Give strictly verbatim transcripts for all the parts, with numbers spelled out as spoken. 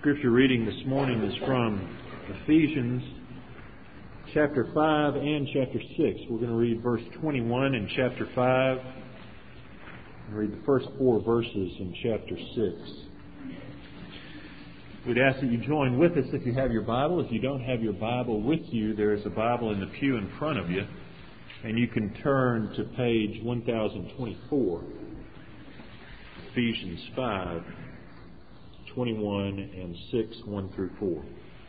Scripture reading this morning is from Ephesians chapter five and chapter six. We're going to read verse twenty-one in chapter five and read the first four verses in chapter six. We'd ask that you join with us if you have your Bible. If you don't have your Bible with you, there is a Bible in the pew in front of you, and you can turn to page one thousand twenty-four, Ephesians five. twenty-one and six, one through four.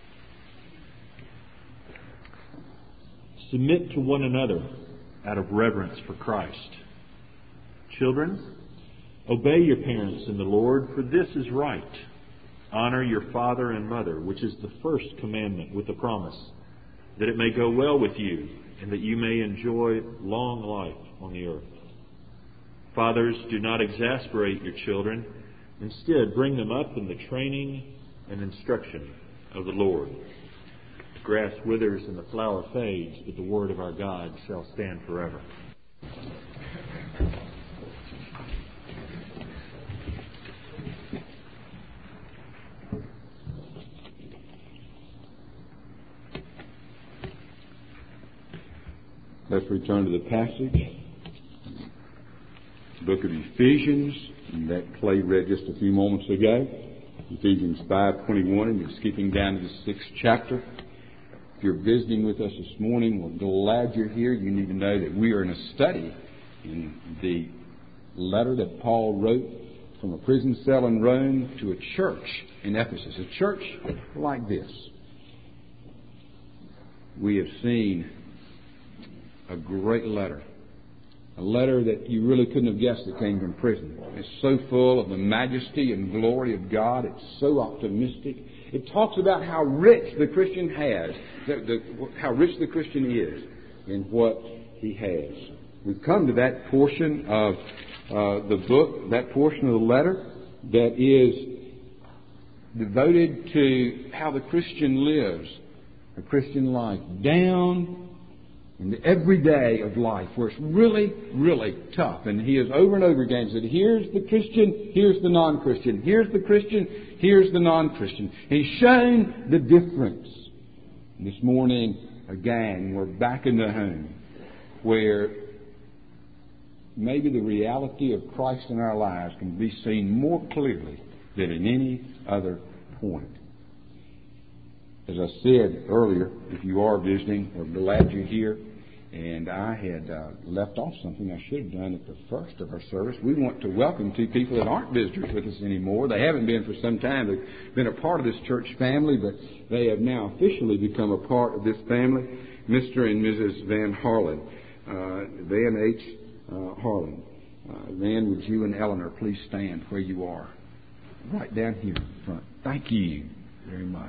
Submit to one another out of reverence for Christ. Children, obey your parents in the Lord, for this is right. Honor your father and mother, which is the first commandment with the promise, that it may go well with you and that you may enjoy long life on the earth. Fathers, do not exasperate your children. Instead, bring them up in the training and instruction of the Lord. The grass withers and the flower fades, but the word of our God shall stand forever. Let's return to the passage. The book of Ephesians, that Clay read just a few moments ago. Ephesians five twenty-one, and you're skipping down to the sixth chapter. If you're visiting with us this morning, we're glad you're here. You need to know that we are in a study in the letter that Paul wrote from a prison cell in Rome to a church in Ephesus, a church like this. We have seen a great letter. A letter that you really couldn't have guessed that came from prison. It's so full of the majesty and glory of God. It's so optimistic. It talks about how rich the Christian has, the, the, how rich the Christian is in what he has. We've come to that portion of uh, the book, that portion of the letter that is devoted to how the Christian lives a Christian life down in the everyday of life, where it's really, really tough. And he has over and over again said, here's the Christian, here's the non-Christian. Here's the Christian, here's the non-Christian. And he's shown the difference. And this morning, again, we're back in the home where maybe the reality of Christ in our lives can be seen more clearly than at any other point. As I said earlier, if you are visiting, we're glad you're here. And I had uh, left off something I should have done at the first of our service. We want to welcome two people that aren't visitors with us anymore. They haven't been for some time. They've been a part of this church family, but they have now officially become a part of this family. Mister and Missus Van Harlan, uh, Van H. Uh, Harlan. Uh, Van, would you and Eleanor please stand where you are? Right down here in front. Thank you very much.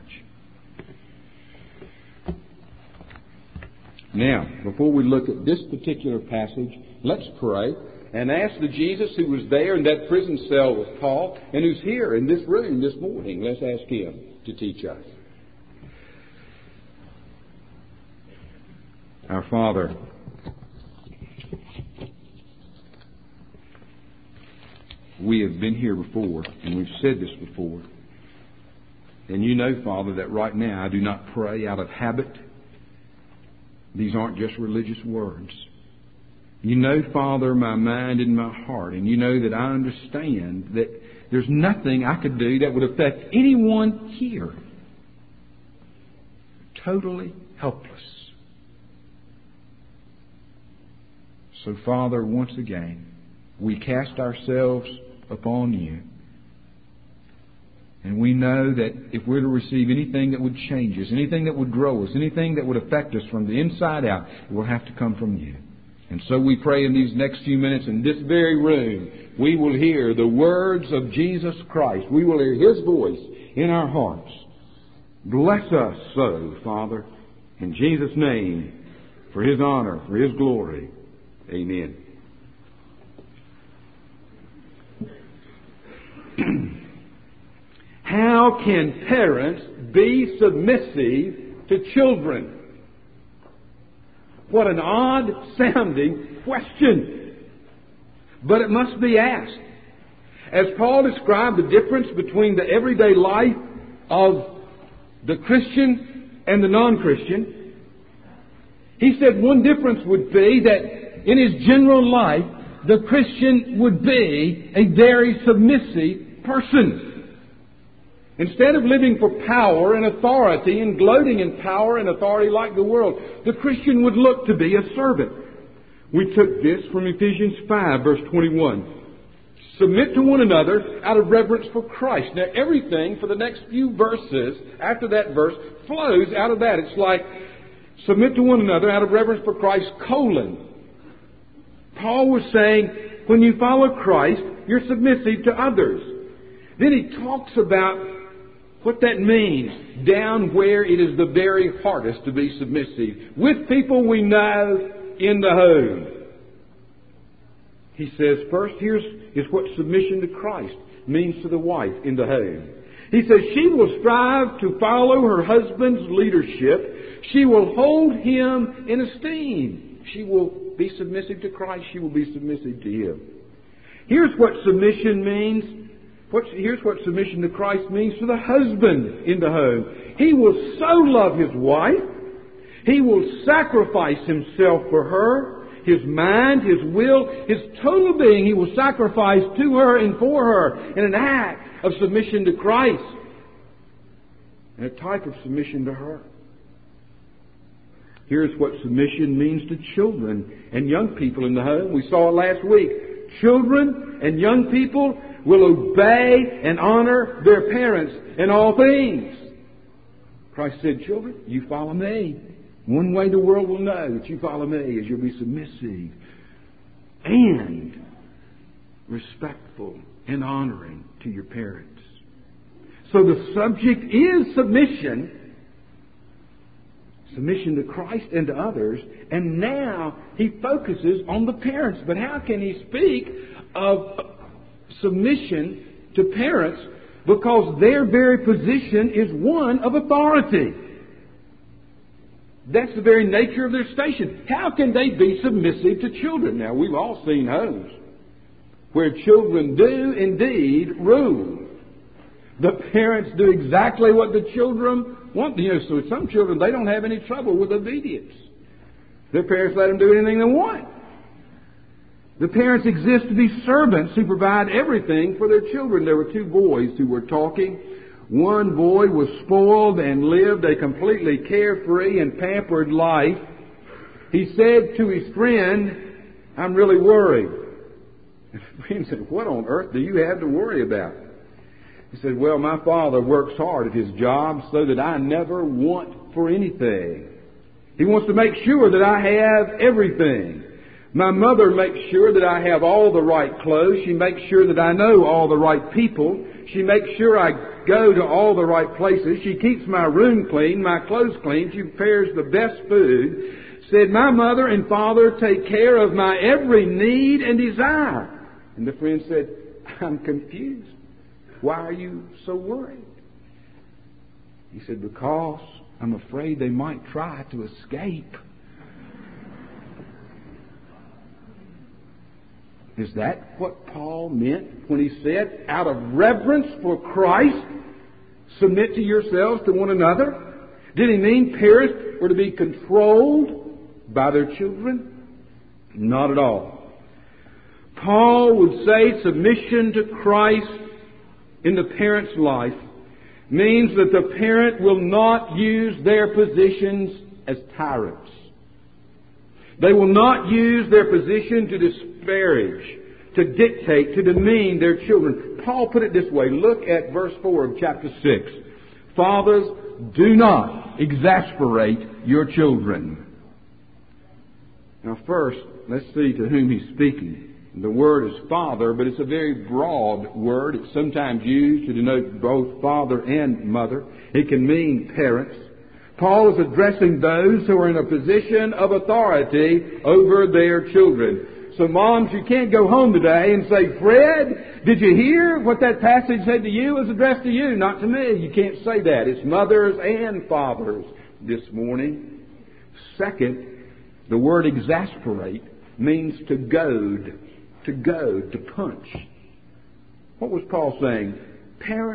Now, before we look at this particular passage, let's pray and ask the Jesus who was there in that prison cell with Paul and who's here in this room this morning. Let's ask him to teach us. Our Father, we have been here before, and we've said this before. And you know, Father, that right now I do not pray out of habit. These aren't just religious words. You know, Father, my mind and my heart, and you know that I understand that there's nothing I could do that would affect anyone here. Totally helpless. So, Father, once again, we cast ourselves upon you. And we know that if we're to receive anything that would change us, anything that would grow us, anything that would affect us from the inside out, it will have to come from you. And so we pray in these next few minutes in this very room, we will hear the words of Jesus Christ. We will hear His voice in our hearts. Bless us so, Father, in Jesus' name, for His honor, for His glory. Amen. How can parents be submissive to children? What an odd-sounding question. But it must be asked. As Paul described the difference between the everyday life of the Christian and the non-Christian. He said one difference would be that in his general life, the Christian would be a very submissive person. Instead of living for power and authority and gloating in power and authority like the world, the Christian would look to be a servant. We took this from Ephesians five, verse twenty-one. Submit to one another out of reverence for Christ. Now, everything for the next few verses after that verse flows out of that. It's like, submit to one another out of reverence for Christ, colon. Paul was saying, when you follow Christ, you're submissive to others. Then he talks about what that means down where it is the very hardest to be submissive. With people we know in the home. He says, first, here's is what submission to Christ means to the wife in the home. He says, she will strive to follow her husband's leadership. She will hold him in esteem. She will be submissive to Christ. She will be submissive to him. Here's what submission means. What's, here's what submission to Christ means to the husband in the home. He will so love his wife. He will sacrifice himself for her. His mind, his will, his total being, he will sacrifice to her and for her in an act of submission to Christ. And a type of submission to her. Here's what submission means to children and young people in the home. We saw it last week. Children and young people will obey and honor their parents in all things. Christ said, children, you follow me. One way the world will know that you follow me is you'll be submissive and respectful and honoring to your parents. So the subject is submission. Submission to Christ and to others. And now he focuses on the parents. But how can he speak of submission to parents? Because their very position is one of authority. That's the very nature of their station. How can they be submissive to children? Now, we've all seen homes where children do indeed rule. The parents do exactly what the children want. You know, so some children, they don't have any trouble with obedience. Their parents let them do anything they want. The parents exist to be servants who provide everything for their children. There were two boys who were talking. One boy was spoiled and lived a completely carefree and pampered life. He said to his friend, I'm really worried. And his friend said, what on earth do you have to worry about? He said, well, my father works hard at his job so that I never want for anything. He wants to make sure that I have everything. My mother makes sure that I have all the right clothes. She makes sure that I know all the right people. She makes sure I go to all the right places. She keeps my room clean, my clothes clean. She prepares the best food. Said, my mother and father take care of my every need and desire. And the friend said, I'm confused. Why are you so worried? He said, because I'm afraid they might try to escape. Is that what Paul meant when he said, out of reverence for Christ, submit to yourselves to one another? Did he mean parents were to be controlled by their children? Not at all. Paul would say submission to Christ in the parent's life means that the parent will not use their positions as tyrants. They will not use their position to disparage, to dictate, to demean their children. Paul put it this way. Look at verse four of chapter six. Fathers, do not exasperate your children. Now first, let's see to whom he's speaking. The word is father, but it's a very broad word. It's sometimes used to denote both father and mother. It can mean parents. Paul is addressing those who are in a position of authority over their children. So moms, you can't go home today and say, Fred, did you hear what that passage said to you? It was addressed to you, not to me. You can't say that. It's mothers and fathers this morning. Second, the word exasperate means to goad, to goad, to punch. What was Paul saying? Parents,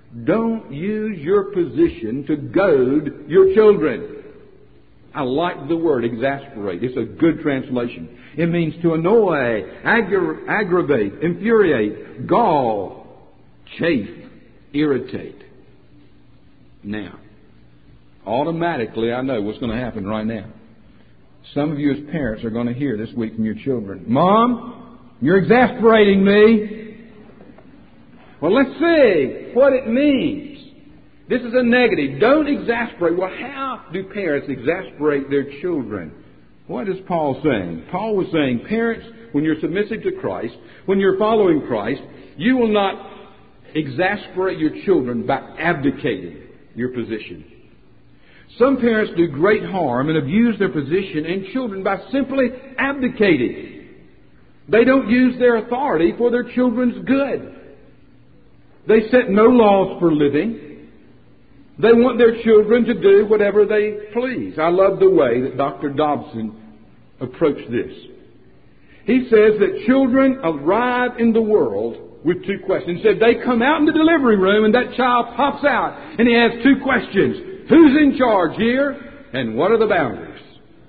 Don't use your position to goad your children. I like the word exasperate. It's a good translation. It means to annoy, aggra- aggravate, infuriate, gall, chafe, irritate. Now, automatically I know what's going to happen right now. Some of you as parents are going to hear this week from your children, Mom, you're exasperating me. Well, let's see what it means. This is a negative. Don't exasperate. Well, how do parents exasperate their children? What is Paul saying? Paul was saying, parents, when you're submissive to Christ, when you're following Christ, you will not exasperate your children by abdicating your position. Some parents do great harm and abuse their position in children by simply abdicating. They don't use their authority for their children's good. They set no laws for living. They want their children to do whatever they please. I love the way that Doctor Dobson approached this. He says that children arrive in the world with two questions. He said they come out in the delivery room and that child pops out and he has two questions. Who's in charge here? And what are the boundaries?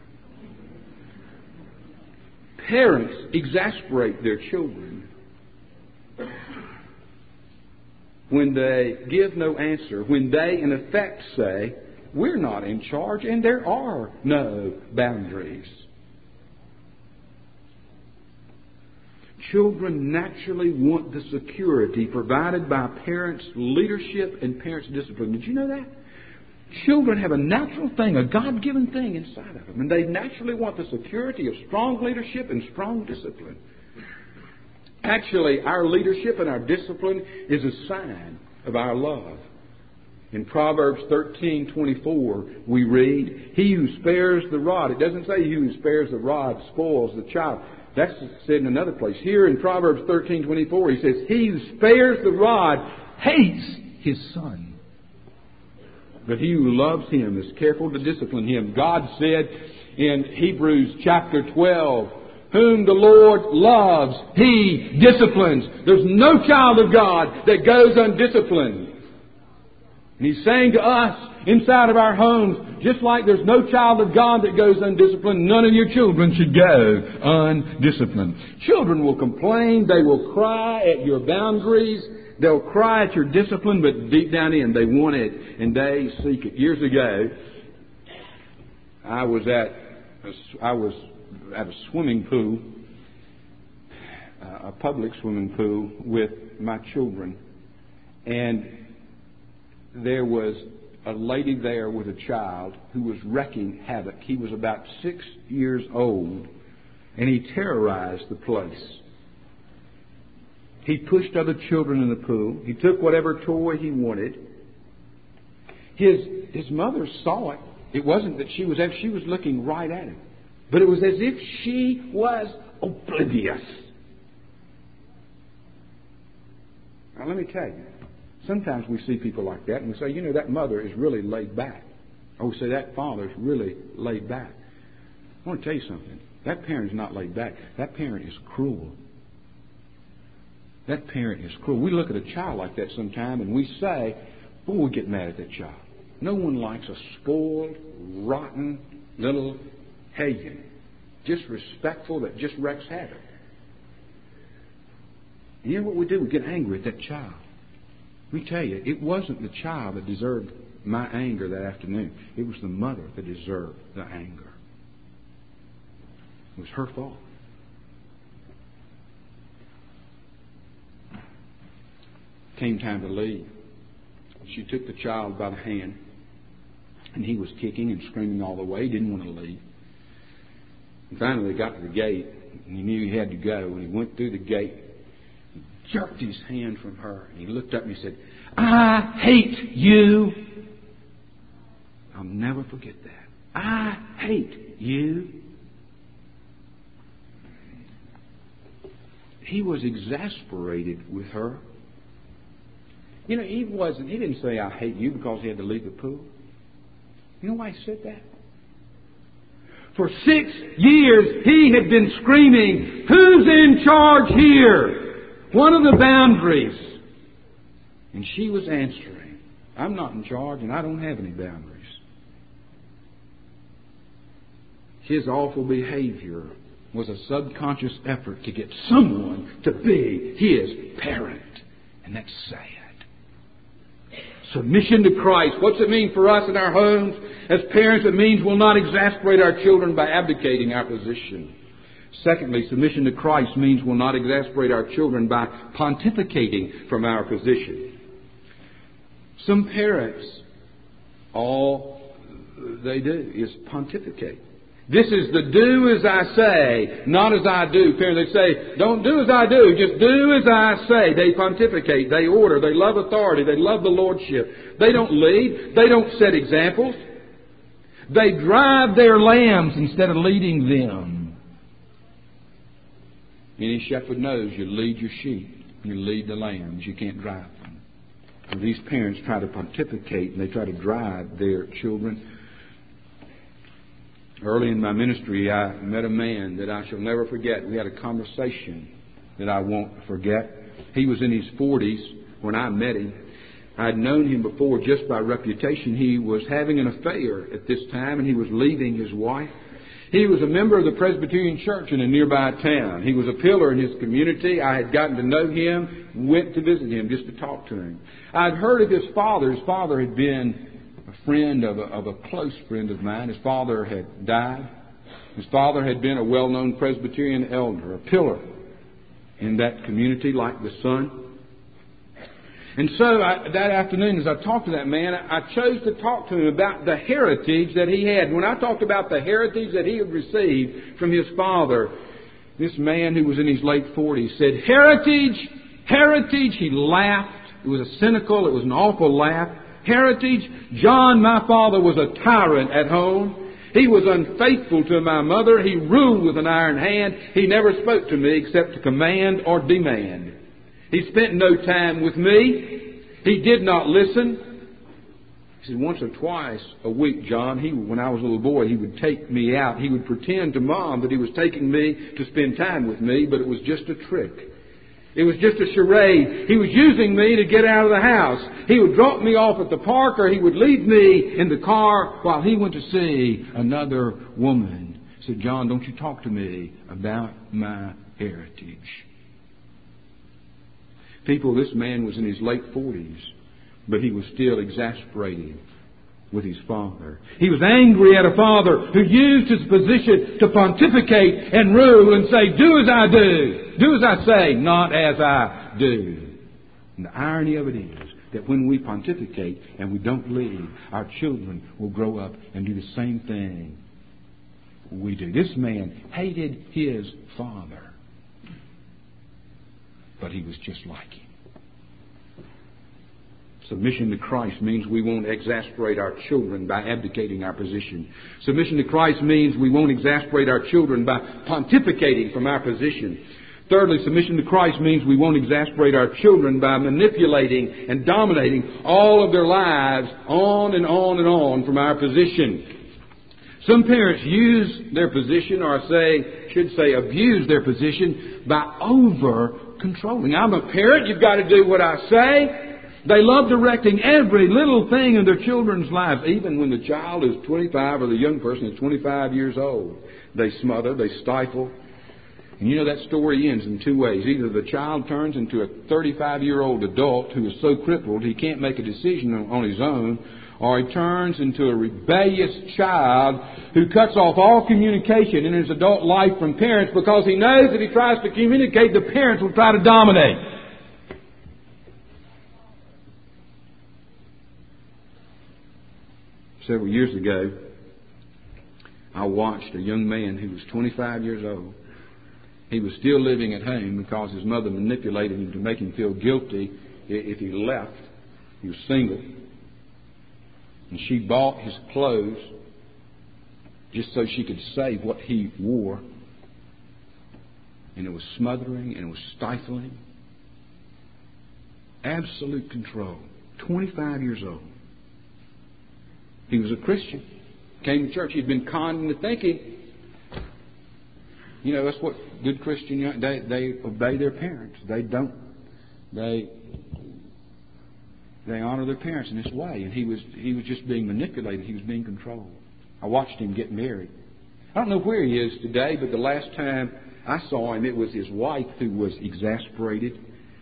Parents exasperate their children when they give no answer, when they in effect say, we're not in charge and there are no boundaries. Children naturally want the security provided by parents' leadership and parents' discipline. Did you know that? Children have a natural thing, a God-given thing inside of them. And they naturally want the security of strong leadership and strong discipline. Actually, our leadership and our discipline is a sign of our love. In Proverbs thirteen twenty-four, we read, he who spares the rod. It doesn't say he who spares the rod spoils the child. That's said in another place. Here in Proverbs thirteen twenty-four, he says, he who spares the rod hates his son. But he who loves him is careful to discipline him. God said in Hebrews chapter twelve, whom the Lord loves, He disciplines. There's no child of God that goes undisciplined. And He's saying to us inside of our homes, just like there's no child of God that goes undisciplined, none of your children should go undisciplined. Children will complain. They will cry at your boundaries. They'll cry at your discipline, but deep down in, they want it and they seek it. Years ago, I was at a, I was at a swimming pool, uh, a public swimming pool with my children, and there was a lady there with a child who was wreaking havoc. He was about six years old, and he terrorized the place. He pushed other children in the pool. He took whatever toy he wanted. His his mother saw it. It wasn't that she was she was looking right at him, but it was as if she was oblivious. Now let me tell you, sometimes we see people like that and we say, you know, that mother is really laid back. Or we say that father is really laid back. I want to tell you something. That parent is not laid back. That parent is cruel. That parent is cruel. We look at a child like that sometime and we say, boy, we get mad at that child. No one likes a spoiled, rotten little pagan. Disrespectful that just wreaks havoc. And you know what we do? We get angry at that child. We tell you, it wasn't the child that deserved my anger that afternoon. It was the mother that deserved the anger. It was her fault. Came time to leave. She took the child by the hand, and he was kicking and screaming all the way. He didn't want to leave. And finally, they got to the gate, and he knew he had to go. And he went through the gate, he jerked his hand from her, and he looked up and he said, I hate you. I'll never forget that. I hate you. He was exasperated with her. You know, he wasn't, he didn't say, I hate you because he had to leave the pool. You know why he said that? For six years, he had been screaming, who's in charge here? What are the boundaries? And she was answering, I'm not in charge and I don't have any boundaries. His awful behavior was a subconscious effort to get someone to be his parent. And that's sad. Submission to Christ. What's it mean for us in our homes? As parents, it means we'll not exasperate our children by abdicating our position. Secondly, submission to Christ means we'll not exasperate our children by pontificating from our position. Some parents, all they do is pontificate. This is the do as I say, not as I do. Parents, they say, don't do as I do, just do as I say. They pontificate, they order, they love authority, they love the lordship. They don't lead, they don't set examples. They drive their lambs instead of leading them. Any shepherd knows you lead your sheep, you lead the lambs, you can't drive them. And these parents try to pontificate and they try to drive their children. Early in my ministry, I met a man that I shall never forget. We had a conversation that I won't forget. He was in his forties when I met him. I'd known him before just by reputation. He was having an affair at this time, and he was leaving his wife. He was a member of the Presbyterian Church in a nearby town. He was a pillar in his community. I had gotten to know him, went to visit him just to talk to him. I'd heard of his father. His father had been a friend of a, of a close friend of mine. His father had died. His father had been a well-known Presbyterian elder, a pillar in that community like the son. And so I, that afternoon, as I talked to that man, I chose to talk to him about the heritage that he had. When I talked about the heritage that he had received from his father, this man who was in his late forties said, heritage, heritage. He laughed. It was a cynical, it was an awful laugh. Heritage, John, my father, was a tyrant at home. He was unfaithful to my mother. He ruled with an iron hand. He never spoke to me except to command or demand. He spent no time with me. He did not listen. He said once or twice a week, John, he, when I was a little boy, he would take me out. He would pretend to Mom that he was taking me to spend time with me, but it was just a trick. It was just a charade. He was using me to get out of the house. He would drop me off at the park, or he would leave me in the car while he went to see another woman. He said, John, don't you talk to me about my heritage. People, this man was in his late forties, but he was still exasperated with his father. He was angry at a father who used his position to pontificate and rule and say, do as I do. Do as I say, not as I do. And the irony of it is that when we pontificate and we don't lead, our children will grow up and do the same thing we do. This man hated his father, but he was just like him. Submission to Christ means we won't exasperate our children by abdicating our position. Submission to Christ means we won't exasperate our children by pontificating from our position. Thirdly, submission to Christ means we won't exasperate our children by manipulating and dominating all of their lives on and on and on from our position. Some parents use their position, or say, should say, abuse their position by over-controlling. I'm a parent, you've got to do what I say. They love directing every little thing in their children's lives, even when the child is twenty-five or the young person is twenty-five years old. They smother, they stifle. And you know that story ends in two ways. Either the child turns into a thirty-five-year-old adult who is so crippled he can't make a decision on his own, or he turns into a rebellious child who cuts off all communication in his adult life from parents because he knows that if he tries to communicate, the parents will try to dominate. Several years ago, I watched a young man who was twenty-five years old. He was still living at home because his mother manipulated him to make him feel guilty if he left. He was single. And she bought his clothes just so she could save what he wore. And it was smothering and it was stifling. Absolute control. twenty-five years old. He was a Christian. Came to church. He'd been conned into thinking, you know, that's what good Christian, they, they obey their parents. They don't, they they honor their parents in this way. And he was he was just being manipulated. He was being controlled. I watched him get married. I don't know where he is today, but the last time I saw him, it was his wife who was exasperated.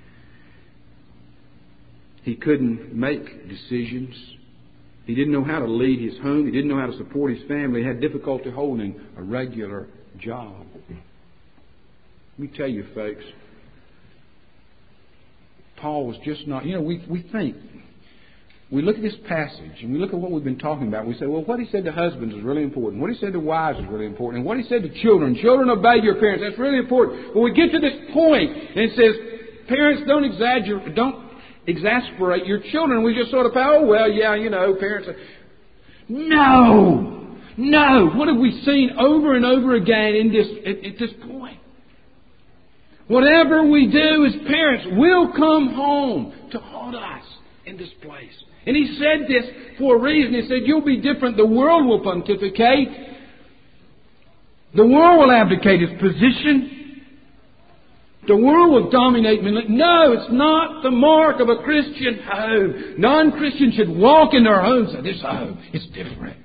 He couldn't make decisions. He didn't know how to lead his home. He didn't know how to support his family. He had difficulty holding a regular job. Let me tell you, folks, Paul was just not, you know, we, we think, we look at this passage and we look at what we've been talking about. And we say, well, what he said to husbands is really important. What he said to wives is really important. And what he said to children, children obey your parents, that's really important. But we get to this point and it says, parents, don't exaggerate, don't exasperate your children. We just sort of, oh, well, yeah, you know, parents are... No! No! What have we seen over and over again in this, at, at this point? Whatever we do as parents will come home to haunt us in this place. And he said this for a reason. He said, you'll be different. The world will pontificate. The world will abdicate its position. The world will dominate men. No, it's not the mark of a Christian home. Non-Christians should walk in their homes and say, this home is different.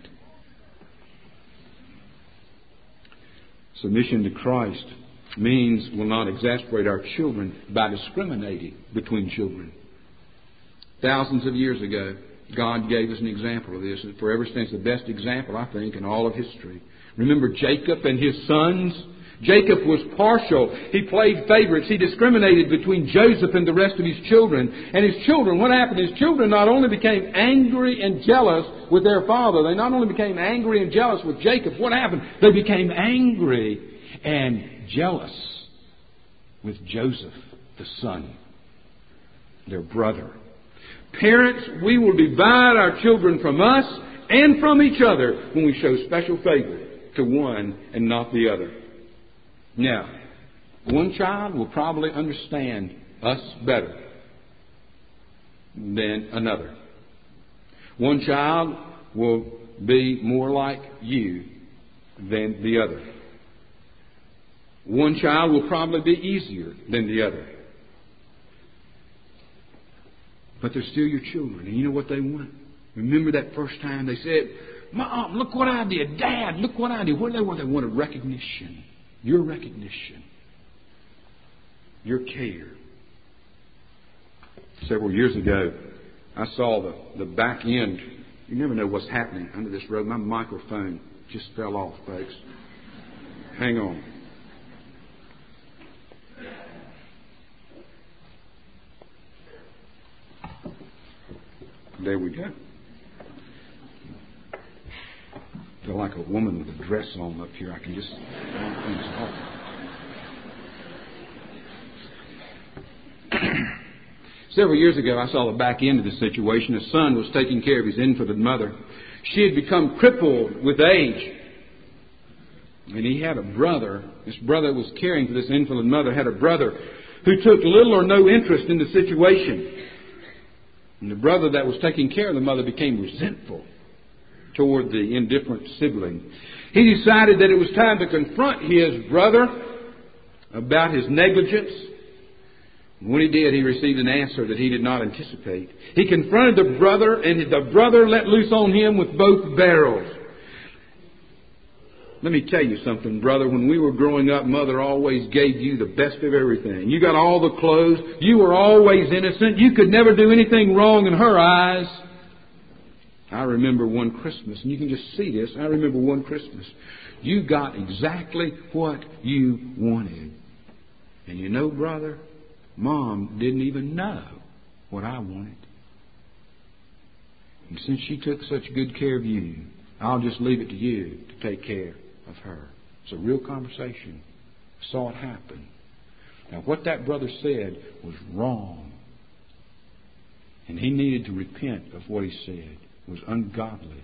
Submission to Christ means we'll not exasperate our children by discriminating between children. Thousands of years ago, God gave us an example of this. It forever stands the best example, I think, in all of history. Remember Jacob and his sons? Jacob was partial. He played favorites. He discriminated between Joseph and the rest of his children. And his children, what happened? His children not only became angry and jealous with their father, they not only became angry and jealous with Jacob. What happened? They became angry and jealous with Joseph, the son, their brother. Parents, we will divide our children from us and from each other when we show special favor to one and not the other. Now, one child will probably understand us better than another. One child will be more like you than the other. One child will probably be easier than the other. But they're still your children. And you know what they want? Remember that first time they said, Mom, look what I did. Dad, look what I did. What do they want? They wanted recognition. Your recognition. Your care. Several years ago, I saw the, the back end. You never know what's happening under this road. My microphone just fell off, folks. Hang on. There we go. I feel like a woman with a dress on up here. I can just want things off. Several years ago, I saw the back end of the situation. A son was taking care of his infant mother. She had become crippled with age. And he had a brother. This brother was caring for this infant mother, had a brother who took little or no interest in the situation. And the brother that was taking care of the mother became resentful toward the indifferent sibling. He decided that it was time to confront his brother about his negligence. And when he did, he received an answer that he did not anticipate. He confronted the brother, and the brother let loose on him with both barrels. Let me tell you something, brother. When we were growing up, Mother always gave you the best of everything. You got all the clothes. You were always innocent. You could never do anything wrong in her eyes. I remember one Christmas, and you can just see this. I remember one Christmas. You got exactly what you wanted. And you know, brother, Mom didn't even know what I wanted. And since she took such good care of you, I'll just leave it to you to take care of her. It's a real conversation. I saw it happen. Now, what that brother said was wrong. And he needed to repent of what he said. It was ungodly.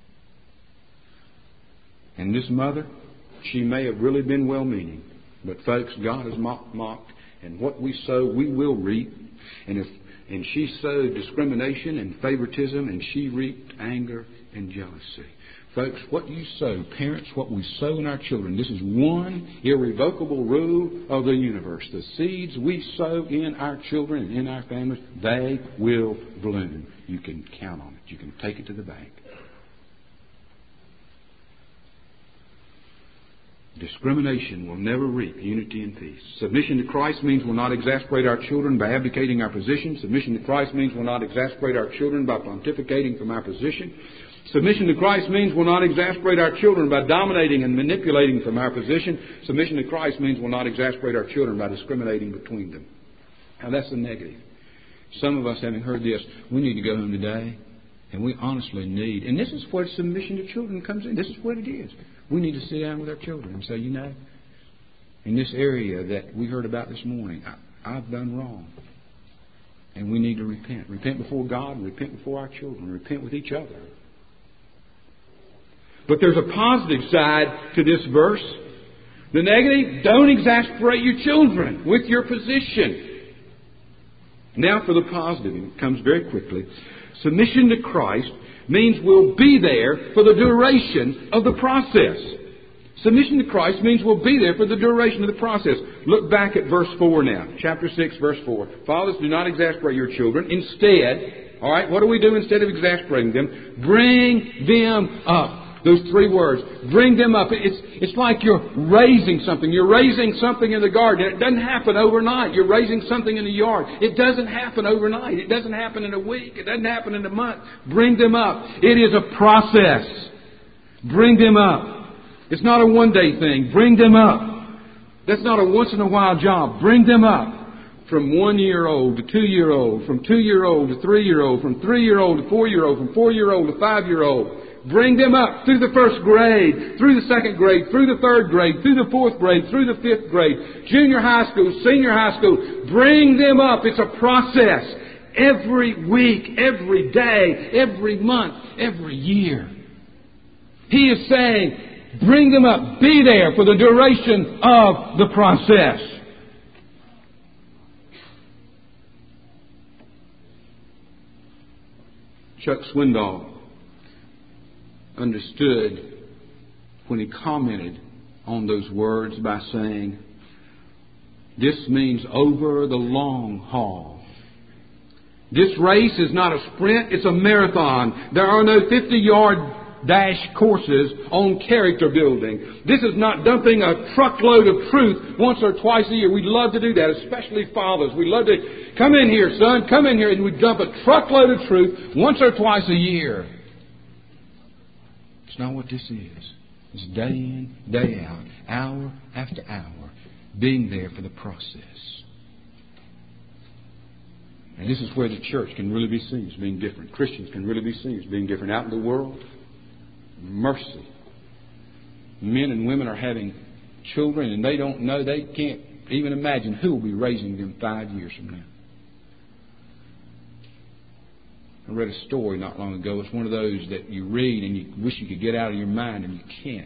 And this mother, she may have really been well-meaning. But folks, God is mocked, mocked. And what we sow, we will reap. And if and she sowed discrimination and favoritism, and she reaped anger and jealousy. Folks, what you sow, parents, what we sow in our children, this is one irrevocable rule of the universe. The seeds we sow in our children and in our families, they will bloom. You can count on it. You can take it to the bank. Discrimination will never reap unity and peace. Submission to Christ means we'll not exasperate our children by abdicating our position. Submission to Christ means we'll not exasperate our children by pontificating from our position. Submission to Christ means we'll not exasperate our children by dominating and manipulating from our position. Submission to Christ means we'll not exasperate our children by discriminating between them. Now that's the negative. Some of us, having heard this, we need to go home today, and we honestly need, and this is where submission to children comes in. This is what it is. We need to sit down with our children and say, you know, in this area that we heard about this morning, I, I've done wrong. And we need to repent. Repent before God and repent before our children. Repent with each other. But there's a positive side to this verse. The negative, don't exasperate your children with your position. Now for the positive, and it comes very quickly. Submission to Christ means we'll be there for the duration of the process. Submission to Christ means we'll be there for the duration of the process. Look back at verse four now. Chapter six, verse four. Fathers, do not exasperate your children. Instead, all right, what do we do instead of exasperating them? Bring them up. Those three words. Bring them up. It's, it's like you're raising something. You're raising something in the garden. It doesn't happen overnight. You're raising something in the yard. It doesn't happen overnight. It doesn't happen in a week. It doesn't happen in a month. Bring them up. It is a process. Bring them up. It's not a one-day thing. Bring them up. That's not a once-in-a-while job. Bring them up. From one-year-old to two-year-old. From two-year-old to three-year-old. From three-year-old to four-year-old. From four-year-old to five-year-old. Bring them up through the first grade, through the second grade, through the third grade, through the fourth grade, through the fifth grade, junior high school, senior high school. Bring them up. It's a process. Every week, every day, every month, every year. He is saying, bring them up. Be there for the duration of the process. Chuck Swindoll understood when he commented on those words by saying, this means over the long haul. This race is not a sprint, it's a marathon. There are no fifty-yard dash courses on character building. This is not dumping a truckload of truth once or twice a year. We love to do that, especially fathers. We love to, come in here, son, come in here, and we dump a truckload of truth once or twice a year. It's not what this is. It's day in, day out, hour after hour, being there for the process. And this is where the church can really be seen as being different. Christians can really be seen as being different. Out in the world, mercy. Men and women are having children and they don't know, they can't even imagine who will be raising them five years from now. I read a story not long ago. It's one of those that you read and you wish you could get out of your mind and you can't.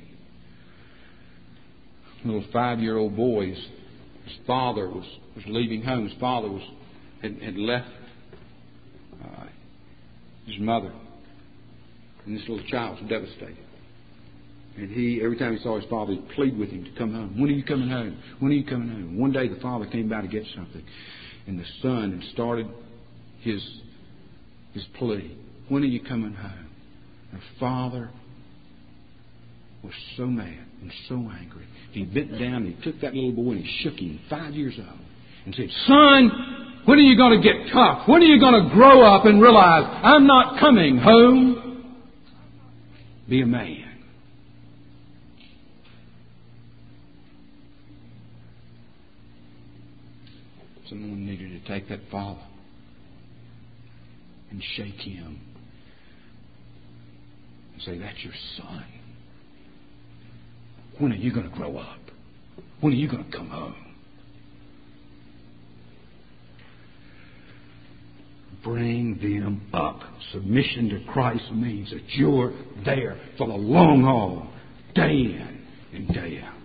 A little five-year-old boy, his, his father was, was leaving home. His father was had, had left uh, his mother. And this little child was devastated. And he, every time he saw his father, he'd plead with him to come home. When are you coming home? When are you coming home? One day the father came by to get something. And the son had started his his plea. When are you coming home? And the father was so mad and so angry. He bent down and he took that little boy and he shook him, five years old, and said, son, when are you going to get tough? When are you going to grow up and realize I'm not coming home? Be a man. Someone needed to take that father and shake him and say, that's your son. When are you going to grow up? When are you going to come home? Bring them up. Submission to Christ means that you're there for the long haul, day in and day out.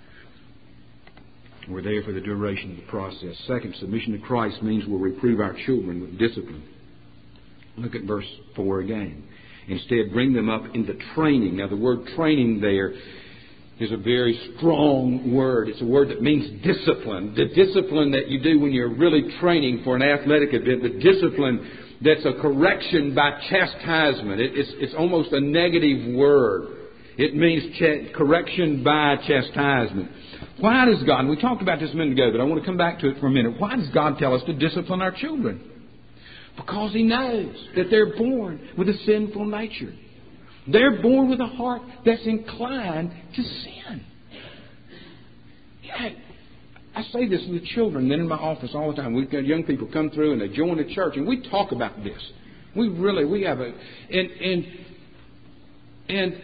We're there for the duration of the process. Second, submission to Christ means we'll reprove our children with discipline. Look at verse four again. Instead, bring them up in the training. Now, the word training there is a very strong word. It's a word that means discipline. The discipline that you do when you're really training for an athletic event. The discipline that's a correction by chastisement. It, it's, it's almost a negative word. It means ch- correction by chastisement. Why does God, and we talked about this a minute ago, but I want to come back to it for a minute. Why does God tell us to discipline our children? Because He knows that they're born with a sinful nature. They're born with a heart that's inclined to sin. Yeah, I say this to the children then in my office all the time. We've got young people come through and they join the church, and we talk about this. We really, we have a, and, and, and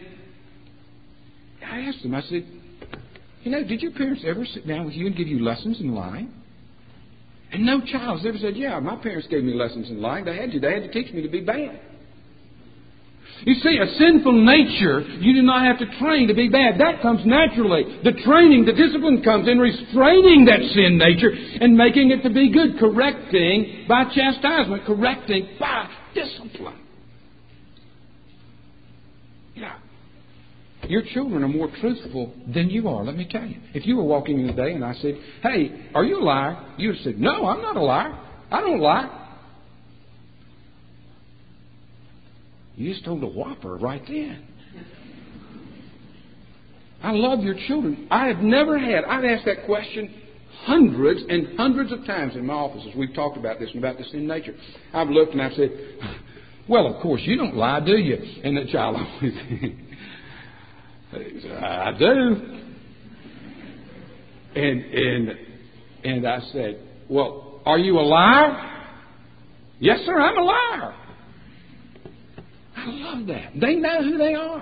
I asked them, I said, you know, did your parents ever sit down with you and give you lessons in lying? And no child has ever said, yeah, my parents gave me lessons in lying. They had to. They had to teach me to be bad. You see, a sinful nature, you do not have to train to be bad. That comes naturally. The training, the discipline comes in restraining that sin nature and making it to be good. Correcting by chastisement. Correcting by discipline. Yeah. Your children are more truthful than you are, let me tell you. If you were walking in today and I said, hey, are you a liar? You would have said, no, I'm not a liar. I don't lie. You just told a whopper right then. I love your children. I have never had, I've asked that question hundreds and hundreds of times in my offices. We've talked about this and about the sin nature. I've looked and I've said, well, of course, you don't lie, do you? And the child always I do. And and and I said, well, are you a liar? Yes, sir, I'm a liar. I love that. They know who they are.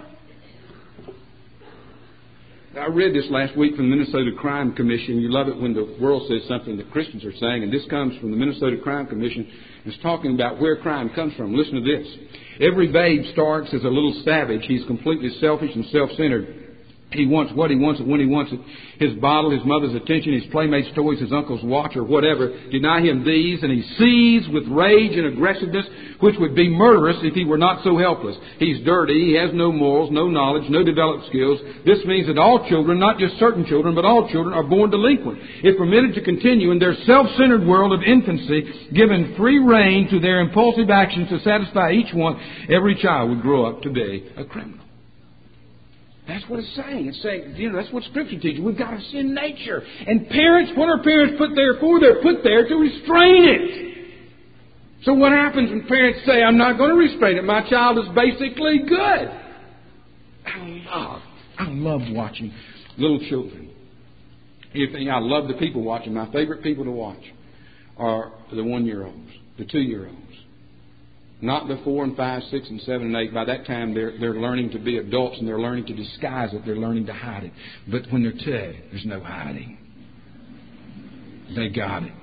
I read this last week from the Minnesota Crime Commission. You love it when the world says something that Christians are saying. And this comes from the Minnesota Crime Commission. It's talking about where crime comes from. Listen to this. Every babe starts as a little savage. He's completely selfish and self-centered. He wants what he wants it when he wants it. His bottle, his mother's attention, his playmates' toys, his uncle's watch, or whatever. Deny him these, and he seethes with rage and aggressiveness, which would be murderous if he were not so helpless. He's dirty. He has no morals, no knowledge, no developed skills. This means that all children, not just certain children, but all children, are born delinquent. If permitted to continue in their self-centered world of infancy, given free rein to their impulsive actions to satisfy each one, every child would grow up to be a criminal. That's what it's saying. It's saying, you know, that's what Scripture teaches. We've got a sin nature. And parents, what are parents put there for? They're put there to restrain it. So what happens when parents say, I'm not going to restrain it. My child is basically good. I love, I love watching little children. You think I love the people watching. My favorite people to watch are the one-year-olds, the two-year-olds. Not the four and five, six and seven and eight. By that time, they're they're learning to be adults and they're learning to disguise it. They're learning to hide it. But when they're two, there's no hiding. They got it.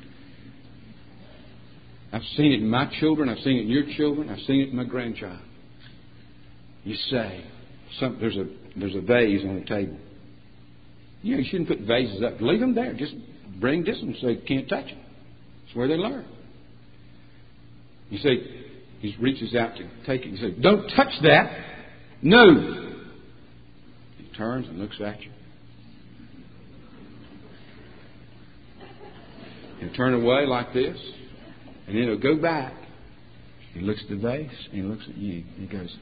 I've seen it in my children. I've seen it in your children. I've seen it in my grandchild. You say, some, there's a there's a vase on the table. You know, you shouldn't put vases up. Leave them there. Just bring discipline so you can't touch them. It's where they learn. You say, he reaches out to take it. You say, don't touch that. No. He turns and looks at you. He'll turn away like this. And then he'll go back. He looks at the vase and he looks at you. And he goes,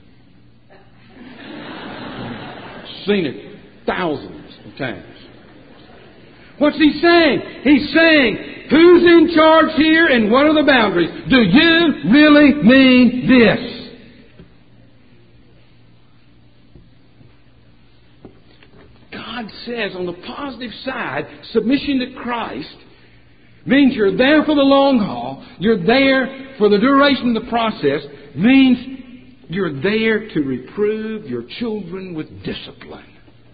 seen it thousands of times. What's he saying? He's saying, who's in charge here and what are the boundaries? Do you really mean this? God says on the positive side, submission to Christ means you're there for the long haul. You're there for the duration of the process. Means you're there to reprove your children with discipline.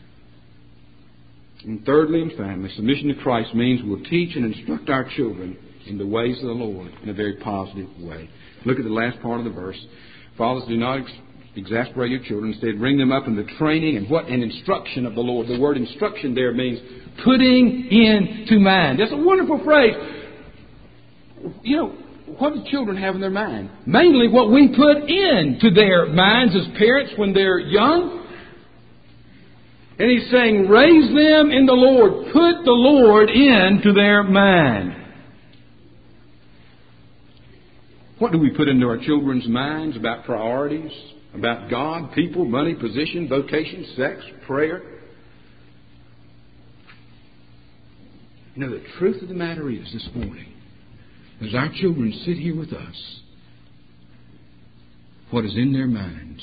And thirdly and finally, submission to Christ means we'll teach and instruct our children in the ways of the Lord in a very positive way. Look at the last part of the verse. Fathers, do not ex- exasperate your children. Instead, bring them up in the training and what? And instruction of the Lord. The word instruction there means putting into mind. That's a wonderful phrase. You know, what do children have in their mind? Mainly what we put into their minds as parents when they're young. And He's saying, raise them in the Lord. Put the Lord into their mind. What do we put into our children's minds about priorities? About God, people, money, position, vocation, sex, prayer? You know, the truth of the matter is this morning, as our children sit here with us, what is in their minds,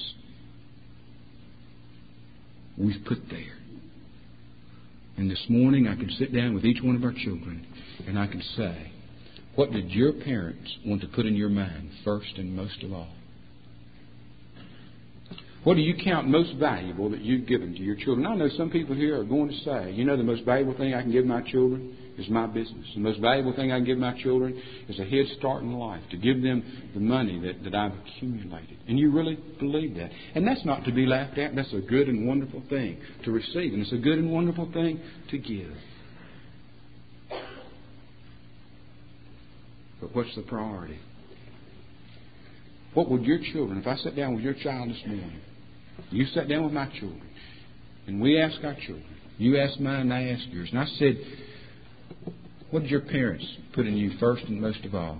we've put there. And this morning I can sit down with each one of our children and I can say, what did your parents want to put in your mind first and most of all? What do you count most valuable that you've given to your children? I know some people here are going to say, you know, the most valuable thing I can give my children is my business. The most valuable thing I can give my children is a head start in life, to give them the money that, that I've accumulated. And you really believe that. And that's not to be laughed at. That's a good and wonderful thing to receive. And it's a good and wonderful thing to give. But what's the priority? What would your children, if I sat down with your child this morning, you sat down with my children, and we asked our children, you asked mine and I asked yours, and I said, what did your parents put in you first and most of all?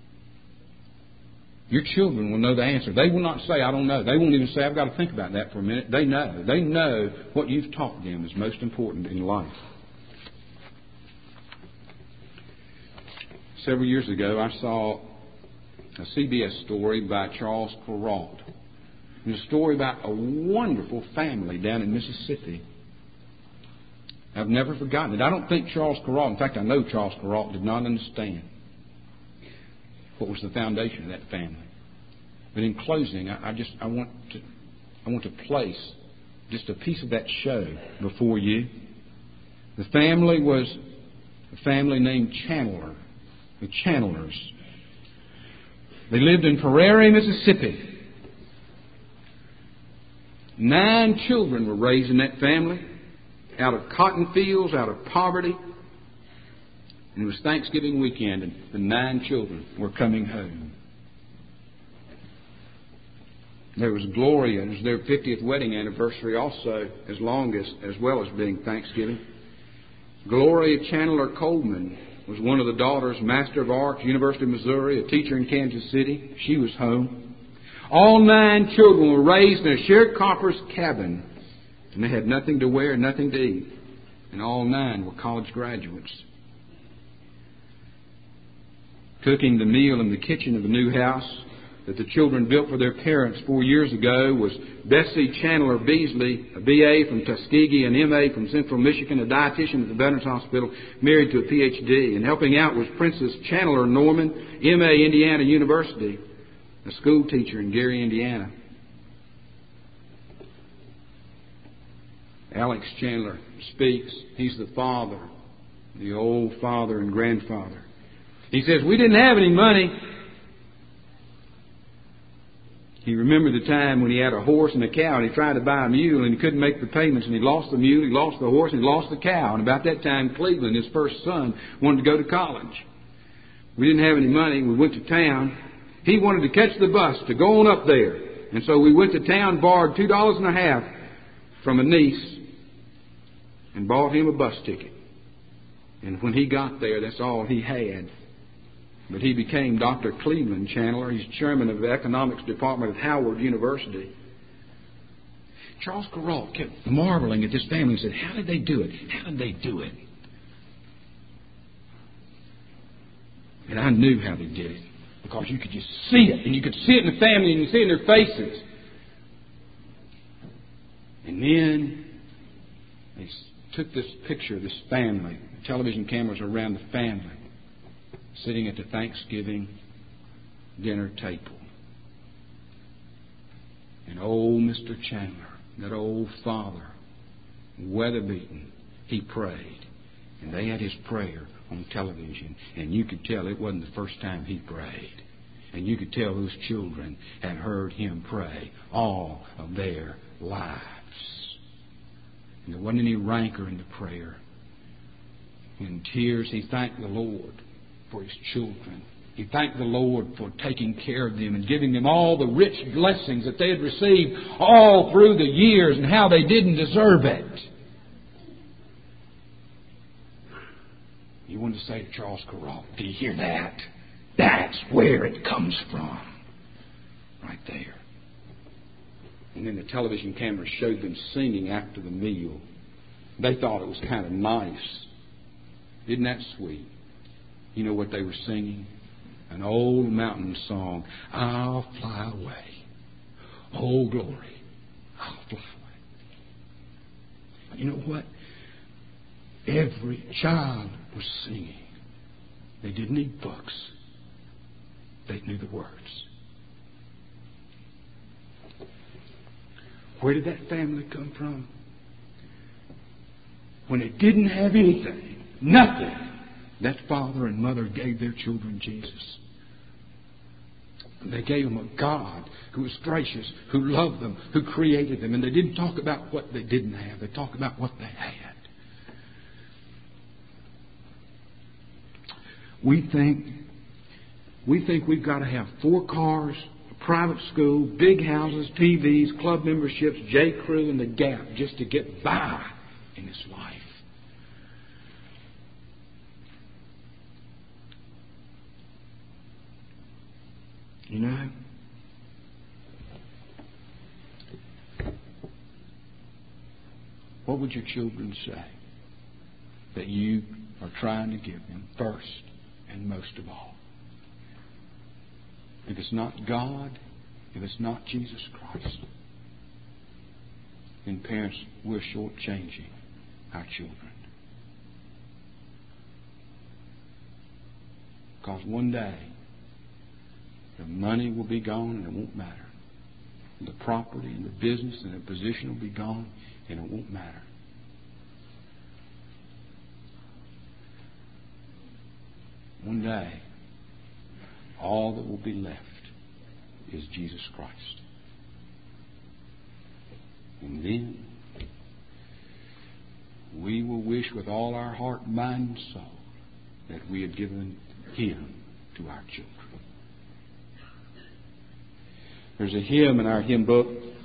Your children will know the answer. They will not say, I don't know. They won't even say, I've got to think about that for a minute. They know. They know what you've taught them is most important in life. Several years ago, I saw a C B S story by Charles Kuralt. It was a story about a wonderful family down in Mississippi. I've never forgotten it. I don't think Charles Kuralt, in fact, I know Charles Kuralt did not understand what was the foundation of that family. But in closing, I, I just I want to I want to place just a piece of that show before you. The family was a family named Chandler. The Chandlers. They lived in Prairie, Mississippi. Nine children were raised in that family, out of cotton fields, out of poverty. And it was Thanksgiving weekend, and the nine children were coming home. There was Gloria. It was their fiftieth wedding anniversary also, as long as, as well as being Thanksgiving. Gloria Chandler Coleman was one of the daughters, Master of Arts, University of Missouri, a teacher in Kansas City. She was home. All nine children were raised in a sharecropper's cabin, and they had nothing to wear, nothing to eat. And all nine were college graduates. Cooking the meal in the kitchen of the new house that the children built for their parents four years ago was Bessie Chandler Beasley, a B A from Tuskegee, an M A from Central Michigan, a dietitian at the Veterans Hospital, married to a P H D. And helping out was Princess Chandler Norman, M A, Indiana University, a school teacher in Gary, Indiana. Alex Chandler speaks. He's the father, the old father and grandfather. He says, we didn't have any money. He remembered the time when he had a horse and a cow and he tried to buy a mule and he couldn't make the payments and he lost the mule, he lost the horse, and he lost the cow. And about that time, Cleveland, his first son, wanted to go to college. We didn't have any money. We went to town. He wanted to catch the bus to go on up there. And so we went to town, borrowed two dollars and a half from a niece and bought him a bus ticket. And when he got there, that's all he had. But he became Doctor Cleveland Chandler. He's chairman of the economics department at Howard University. Charles Kuralt kept marveling at this family and said, how did they do it? How did they do it? And I knew how they did it. Because you could just see it. And you could see it in the family and you see it in their faces. And then they took this picture of this family. The television cameras around the family, sitting at the Thanksgiving dinner table. And old Mister Chandler, that old father, weather-beaten, he prayed. And they had his prayer on television. And you could tell it wasn't the first time he prayed. And you could tell those children had heard him pray all of their lives. And there wasn't any rancor in the prayer. In tears, he thanked the Lord for his children He thanked the Lord for taking care of them and giving them all the rich blessings that they had received all through the years and how they didn't deserve it. You want to say to Charles Kuralt, do you hear that? That's where it comes from. Right there. And then the television camera showed them singing after the meal. They thought it was kind of nice. Isn't that sweet? You know what they were singing? An old mountain song. I'll fly away. Oh, glory. I'll fly away. You know what? Every child was singing. They didn't need books. They knew the words. Where did that family come from? When it didn't have anything, nothing, that father and mother gave their children Jesus. They gave them a God who was gracious, who loved them, who created them. And they didn't talk about what they didn't have. They talked about what they had. We think, we think we've got to have four cars, a private school, big houses, T Vs, club memberships, J. Crew, and the Gap just to get by in this life. You know, what would your children say that you are trying to give them first and most of all? If it's not God, if it's not Jesus Christ, then parents, we're shortchanging our children. Because one day, the money will be gone and it won't matter. The property and the business and the position will be gone and it won't matter. One day, all that will be left is Jesus Christ. And then we will wish with all our heart, mind, and soul that we had given Him to our children. There's a hymn in our hymn book